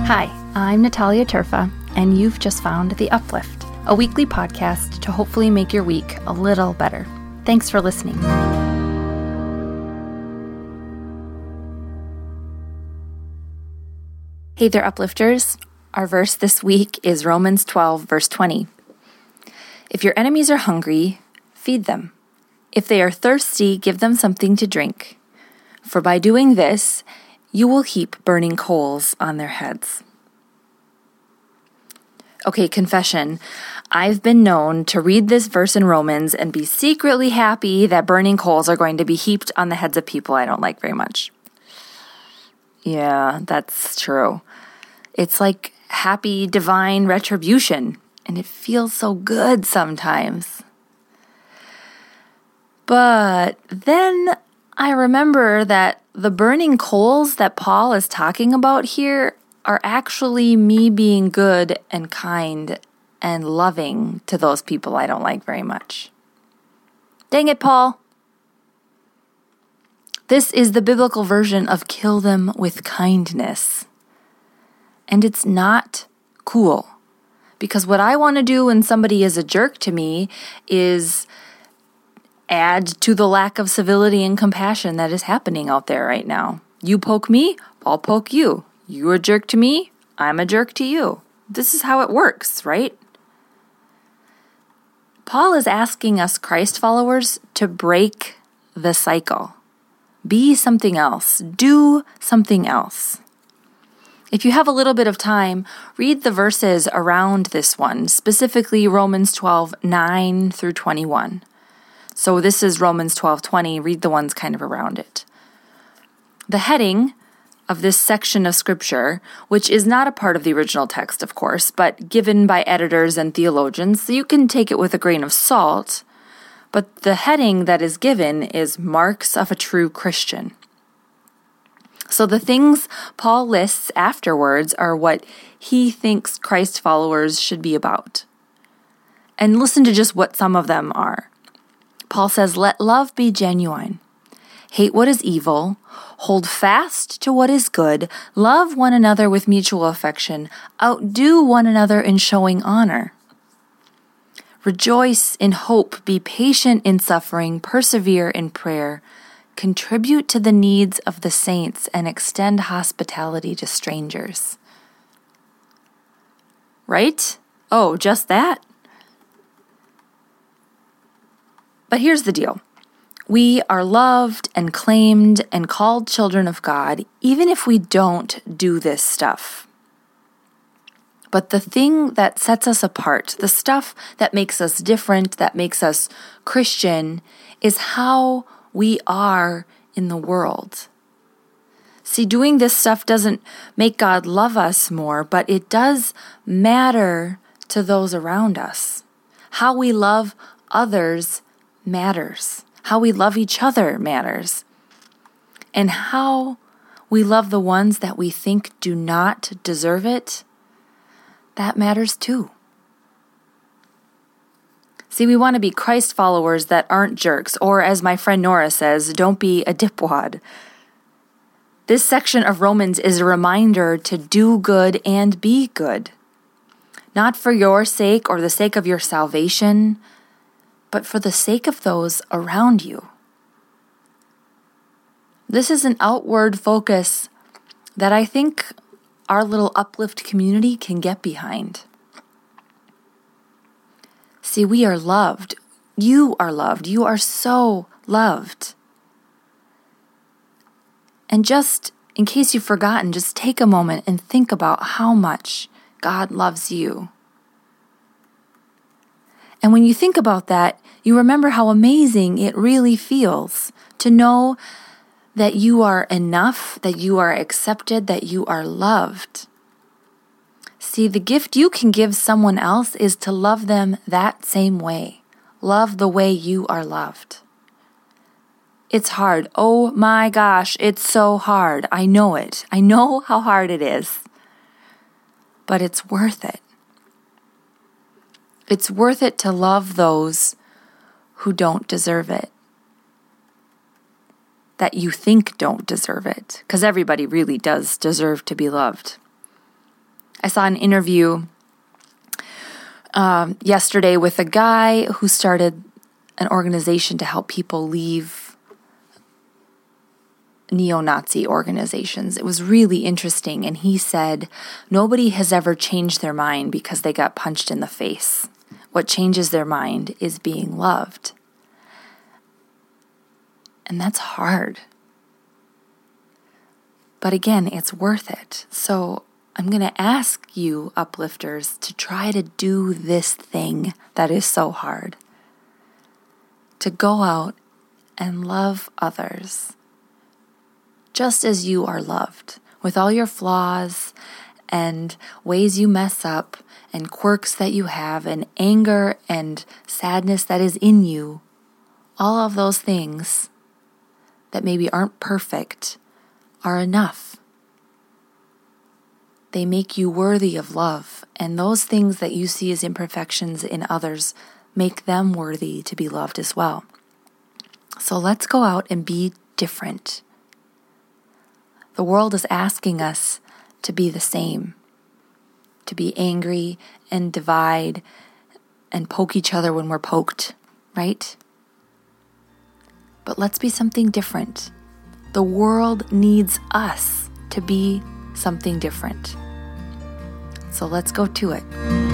Hi, I'm Natalia Turfa, and you've just found The Uplift, a weekly podcast to hopefully make your week a little better. Thanks for listening. Hey there, Uplifters. Our verse this week is Romans 12, verse 20. If your enemies are hungry, feed them. If they are thirsty, give them something to drink. For by doing this, you will heap burning coals on their heads. Okay, confession. I've been known to read this verse in Romans and be secretly happy that burning coals are going to be heaped on the heads of people I don't like very much. Yeah, that's true. It's like happy divine retribution, and it feels so good sometimes. But then I remember that the burning coals that Paul is talking about here are actually me being good and kind and loving to those people I don't like very much. Dang it, Paul. This is the biblical version of kill them with kindness. And it's not cool. Because what I want to do when somebody is a jerk to me is add to the lack of civility and compassion that is happening out there right now. You poke me, I'll poke you. You're a jerk to me, I'm a jerk to you. This is how it works, right? Paul is asking us Christ followers to break the cycle. Be something else. Do something else. If you have a little bit of time, read the verses around this one, specifically Romans 12, 9 through 21. So this is Romans 12:20. Read the ones kind of around it. The heading of this section of Scripture, which is not a part of the original text, of course, but given by editors and theologians, so you can take it with a grain of salt, but the heading that is given is Marks of a True Christian. So the things Paul lists afterwards are what he thinks Christ followers should be about. And listen to just what some of them are. Paul says, let love be genuine. Hate what is evil. Hold fast to what is good. Love one another with mutual affection. Outdo one another in showing honor. Rejoice in hope. Be patient in suffering. Persevere in prayer. Contribute to the needs of the saints and extend hospitality to strangers. Right? Oh, just that? But here's the deal. We are loved and claimed and called children of God, even if we don't do this stuff. But the thing that sets us apart, the stuff that makes us different, that makes us Christian, is how we are in the world. See, doing this stuff doesn't make God love us more, but it does matter to those around us. How we love others matters. How we love each other matters. And how we love the ones that we think do not deserve it, that matters too. See, we want to be Christ followers that aren't jerks, or as my friend Nora says, don't be a dipwad. This section of Romans is a reminder to do good and be good. Not for your sake or the sake of your salvation, but for the sake of those around you. This is an outward focus that I think our little Uplift community can get behind. See, we are loved. You are loved. You are so loved. And just in case you've forgotten, just take a moment and think about how much God loves you. And when you think about that, you remember how amazing it really feels to know that you are enough, that you are accepted, that you are loved. See, the gift you can give someone else is to love them that same way. Love the way you are loved. It's hard. Oh my gosh, it's so hard. I know it. I know how hard it is. But it's worth it. It's worth it to love those who don't deserve it. That you think don't deserve it. Because everybody really does deserve to be loved. I saw an interview yesterday with a guy who started an organization to help people leave neo-Nazi organizations. It was really interesting, and he said, nobody has ever changed their mind because they got punched in the face. What changes their mind is being loved. And that's hard. But again, it's worth it. So I'm going to ask you, uplifters, to try to do this thing that is so hard. To go out and love others just as you are loved, with all your flaws and ways you mess up and quirks that you have and anger and sadness that is in you. All of those things that maybe aren't perfect are enough. They make you worthy of love, and those things that you see as imperfections in others make them worthy to be loved as well. So let's go out and be different. The world is asking us to be the same, to be angry and divide and poke each other when we're poked, right? But let's be something different. The world needs us to be something different. So let's go to it.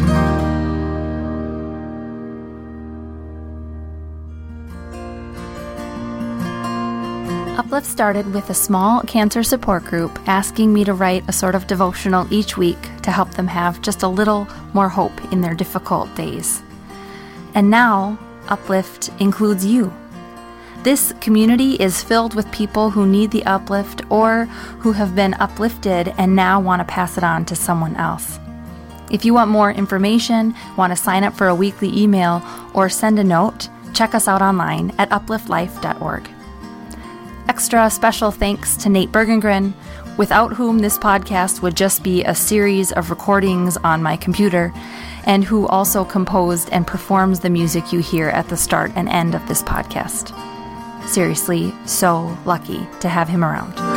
Uplift started with a small cancer support group asking me to write a sort of devotional each week to help them have just a little more hope in their difficult days. And now, Uplift includes you. This community is filled with people who need the uplift or who have been uplifted and now want to pass it on to someone else. If you want more information, want to sign up for a weekly email, or send a note, check us out online at upliftlife.org. Extra special thanks to Nate Bergengren, without whom this podcast would just be a series of recordings on my computer, and who also composed and performs the music you hear at the start and end of this podcast. Seriously, so lucky to have him around.